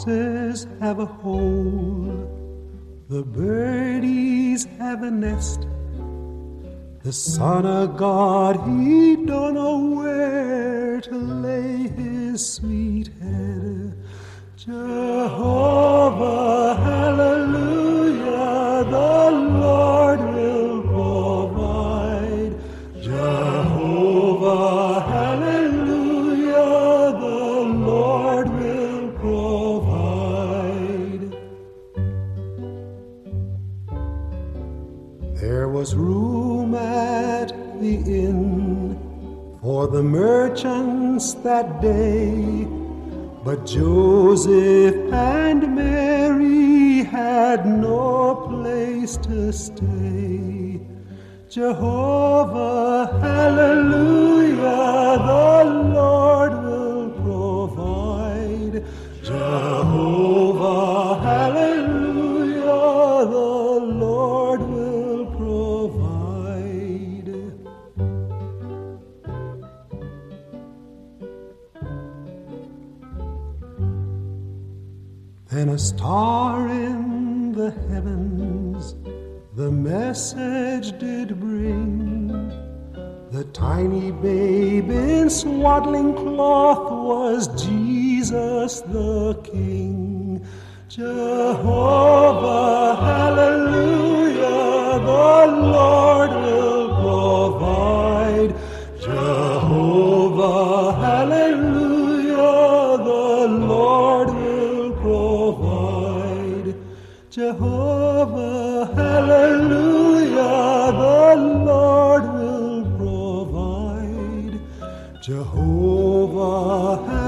foxes have a hole, the birdies have a nest. The Son of God, he don't know where to lay his sweet head. Jehovah, hallelujah, the Lord will provide. Jehovah, hallelujah, the Lord will provide. There was room at the inn for the merchants that day, but Joseph and Mary had no place to stay. Jehovah, hallelujah, the Lord will provide. Jehovah, hallelujah, the Lord will provide. Then a star in the heavens the message did bring. The tiny babe in swaddling cloth was Jesus the King. Jehovah, hallelujah, the Lord will provide. Jehovah, hallelujah, the Lord will provide. Jehovah, hallelujah, the Lord will provide. Jehovah,